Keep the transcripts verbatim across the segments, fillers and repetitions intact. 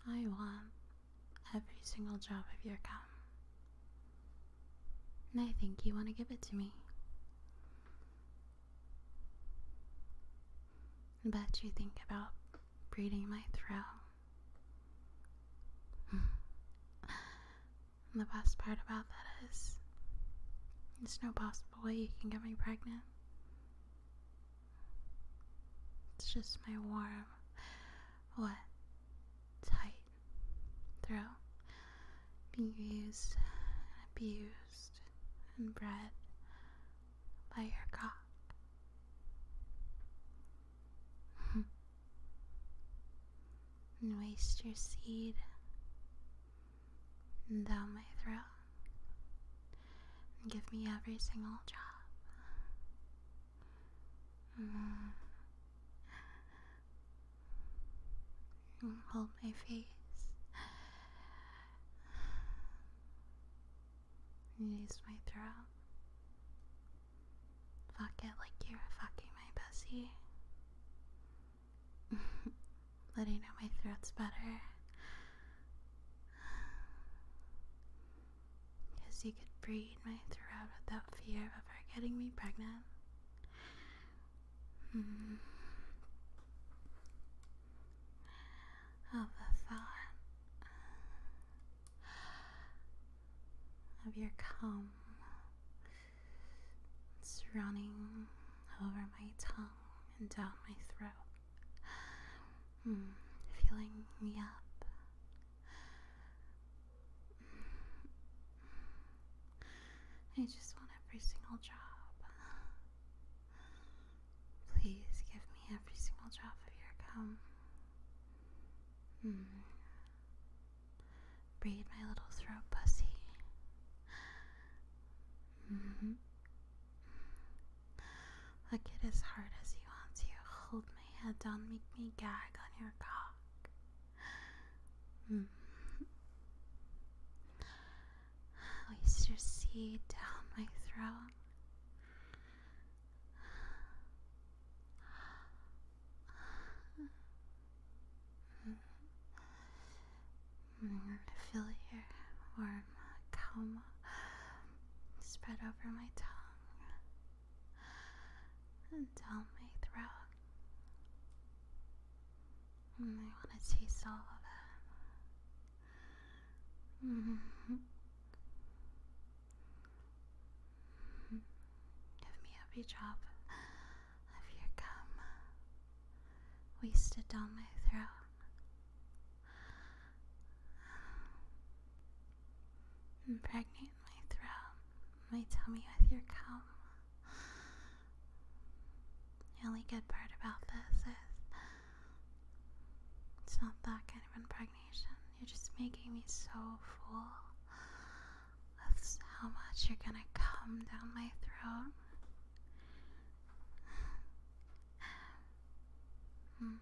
I want every single drop of your cum. And I think you want to give it to me. I bet you think about breeding my throat. And the best part about that is, there's no possible way you can get me pregnant. It's just my warm, wet, tight throat being used and abused and bred by your cock. And waste your seed down my throat and give me every single drop. Mm. And hold my face and use my throat. Fuck it like you're fucking my pussy. Letting know my throat's better. Because you could breed my throat without fear of ever getting me pregnant. Mm. Oh, the thought of your cum. It's running over my tongue and down my throat. Mm, filling me up. I just want every single drop. Please give me every single drop of your cum. Mm. Breed my little throat pussy. Mm-hmm. Look it as hard as you want to. Hold my head down, make me gag on your cock. Mm. Waste your seed down my throat. Mm. Feel your warm cum spread over my tongue and down my throat. And I want to taste all of it. Mm-hmm. Give me every drop of your cum wasted down my throat. Impregnate my throat, my tummy with your cum. The only good part about this is it's not that kind of impregnation. You're just making me so full. That's how much you're gonna come down my throat. Mm.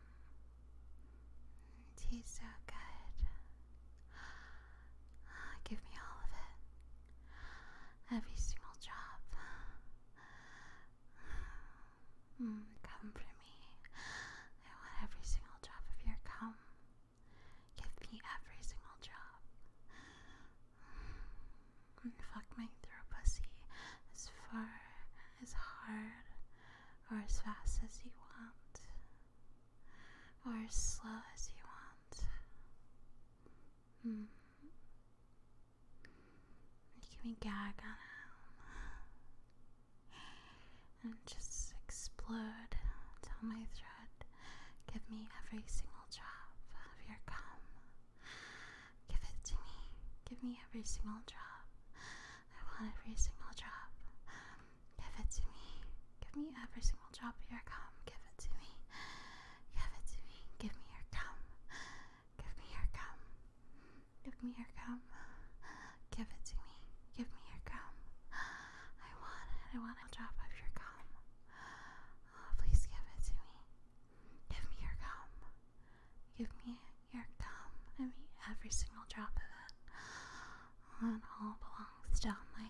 It tastes so good. Give me all of it. Every single drop. Mm, come for me. I want every single drop of your cum. Give me every single drop. And fuck my throat pussy as far, as hard, or as fast as you want. Or as slow as you want. Mm. Give me gag on it. And just explode down my throat. Give me every single drop of your cum. Give it to me. Give me every single drop. I want every single drop. Give it to me. Give me every single drop of your cum. Give it to me. Give it to me. Give me your cum. Give me your cum. Give me your cum. Give it to me. Give me your cum. I want it. I want a drop of your cum. Oh, please give it to me. Give me your cum. Give me your cum. I mean, every single drop of it. And all belongs down my